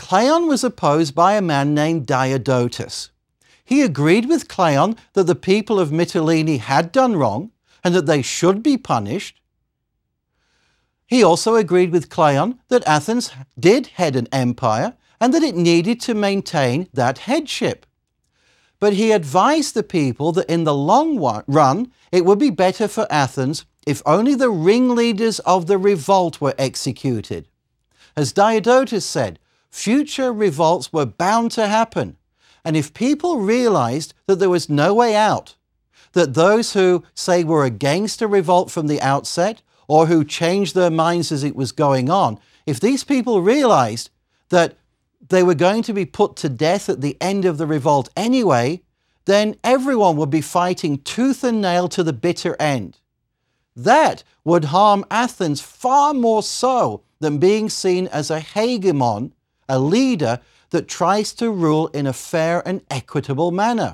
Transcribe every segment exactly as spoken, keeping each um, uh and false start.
Cleon was opposed by a man named Diodotus. He agreed with Cleon that the people of Mytilene had done wrong and that they should be punished. He also agreed with Cleon that Athens did head an empire and that it needed to maintain that headship. But he advised the people that in the long run, it would be better for Athens if only the ringleaders of the revolt were executed. As Diodotus said, future revolts were bound to happen, and if people realized that there was no way out, that those who, say, were against a revolt from the outset, or who changed their minds as it was going on, if these people realized that they were going to be put to death at the end of the revolt anyway, then everyone would be fighting tooth and nail to the bitter end. That would harm Athens far more so than being seen as a hegemon, a leader that tries to rule in a fair and equitable manner.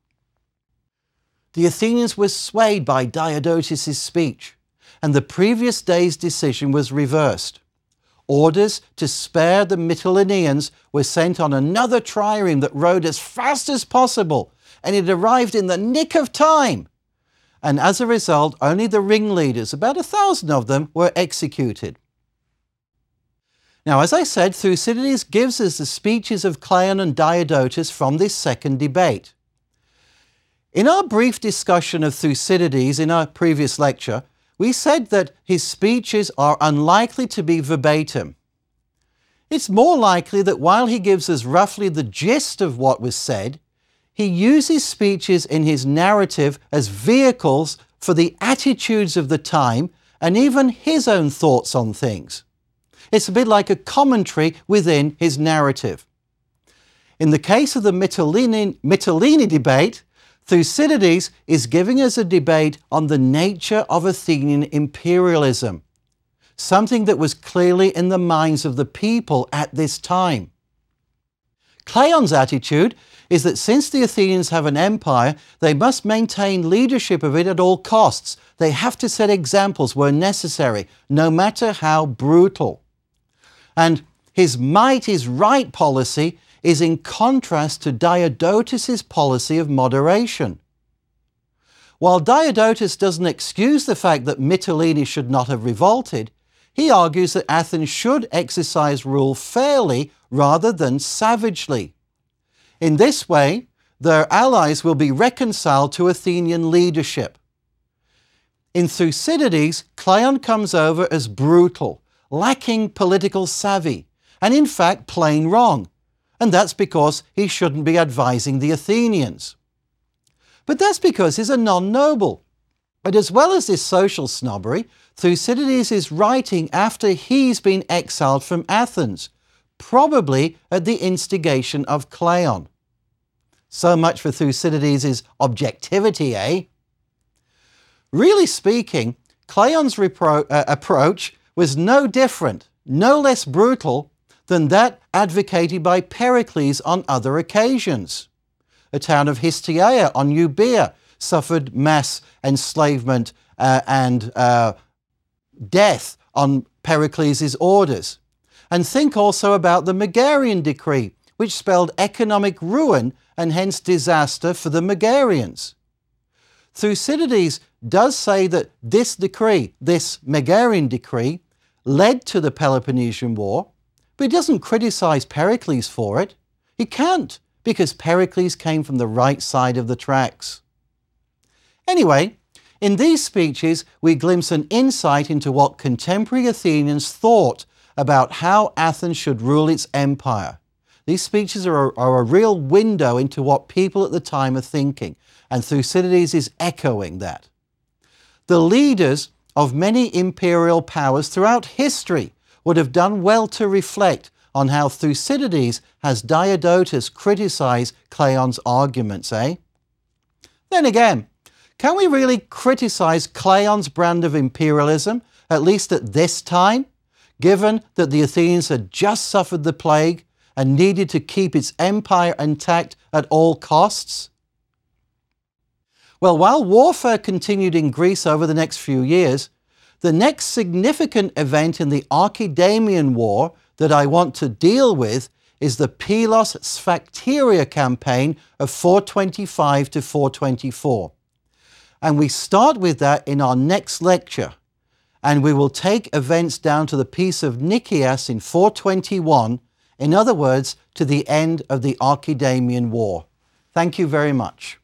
The Athenians were swayed by Diodotus' speech, and the previous day's decision was reversed. Orders to spare the Mytileneans were sent on another trireme that rode as fast as possible, and it arrived in the nick of time. And as a result, only the ringleaders, about a thousand of them, were executed. Now, as I said, Thucydides gives us the speeches of Cleon and Diodotus from this second debate. In our brief discussion of Thucydides in our previous lecture, we said that his speeches are unlikely to be verbatim. It's more likely that while he gives us roughly the gist of what was said, he uses speeches in his narrative as vehicles for the attitudes of the time and even his own thoughts on things. It's a bit like a commentary within his narrative. In the case of the Mytilene, Mytilene debate, Thucydides is giving us a debate on the nature of Athenian imperialism, something that was clearly in the minds of the people at this time. Cleon's attitude is that since the Athenians have an empire, they must maintain leadership of it at all costs. They have to set examples where necessary, no matter how brutal. And his might is right policy is in contrast to Diodotus' policy of moderation. While Diodotus doesn't excuse the fact that Mytilene should not have revolted, he argues that Athens should exercise rule fairly rather than savagely. In this way, their allies will be reconciled to Athenian leadership. In Thucydides, Cleon comes over as brutal, lacking political savvy, and in fact plain wrong. And that's because he shouldn't be advising the Athenians. But that's because he's a non-noble. But as well as this social snobbery, Thucydides is writing after he's been exiled from Athens, probably at the instigation of Cleon. So much for Thucydides' objectivity, eh? Really speaking, Cleon's repro- uh, approach was no different, no less brutal than that advocated by Pericles on other occasions. The town of Histiaea on Euboea suffered mass enslavement uh, and uh, death on Pericles' orders. And think also about the Megarian decree, which spelled economic ruin and hence disaster for the Megarians. Thucydides does say that this decree, this Megarian decree, led to the Peloponnesian War, but he doesn't criticize Pericles for it. He can't, because Pericles came from the right side of the tracks. Anyway, in these speeches, we glimpse an insight into what contemporary Athenians thought about how Athens should rule its empire. These speeches are, are a real window into what people at the time are thinking, and Thucydides is echoing that. The leaders of many imperial powers throughout history would have done well to reflect on how Thucydides has Diodotus criticize Cleon's arguments, eh? Then again, can we really criticize Cleon's brand of imperialism, at least at this time, given that the Athenians had just suffered the plague and needed to keep its empire intact at all costs? Well, while warfare continued in Greece over the next few years, the next significant event in the Archidamian War that I want to deal with is the Pylos Sphacteria campaign of four twenty-five to four twenty-four. And we start with that in our next lecture. And we will take events down to the Peace of Nicaeas in four twenty-one, in other words, to the end of the Archidamian War. Thank you very much.